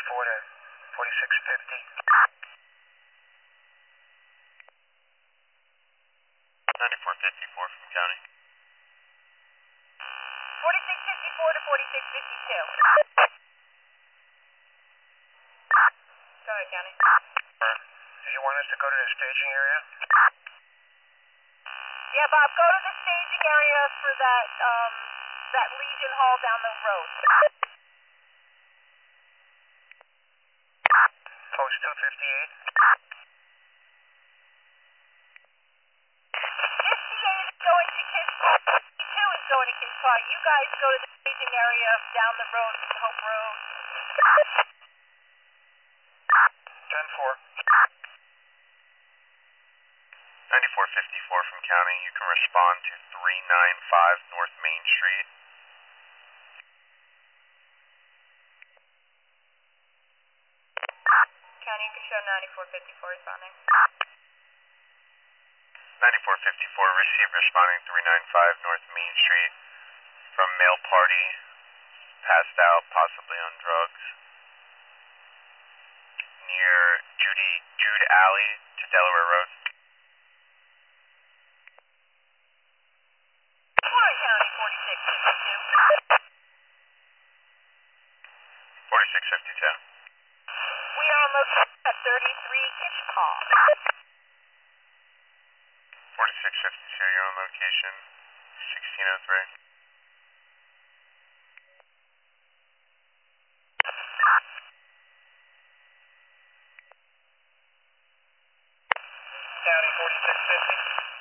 to 4650. 9454 from county. 4654 to 4652. Go ahead, County. Do you want us to go to the staging area? Yeah, Bob, go to the staging area for that Legion Hall down the road. Post 258. 58 is going to Kids Park. 52 is going to Kids Park. You guys go to the staging area down the road, Hope Road. 10-4. 9454 from county. You can respond to 395 North Main Street. County, you can show 9454 responding. 9454 received responding 395 North Main Street from male party, passed out, possibly on drugs, near Jude Alley to Delaware Road. Warren County, 4652. 4652. We are located at 33 Kitchpaw. 4652, you're on location, 1603. County 4650.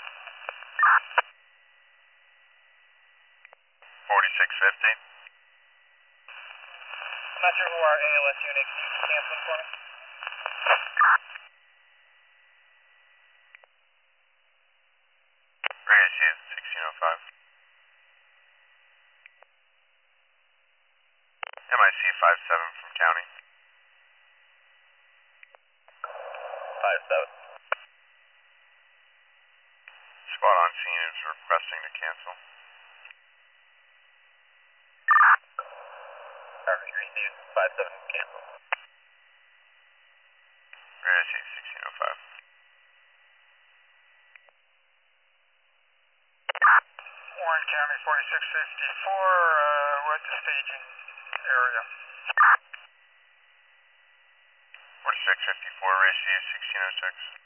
4650. I'm not sure who our ALS unit. Can you cancel for me? Reyes is 1605. MIC 57 from county. 57. Squad on scene is requesting to cancel. Received 57 cancel. Reyes is 1605. Warren County 4654. We're at the staging area. 4654, Reyes is 1606.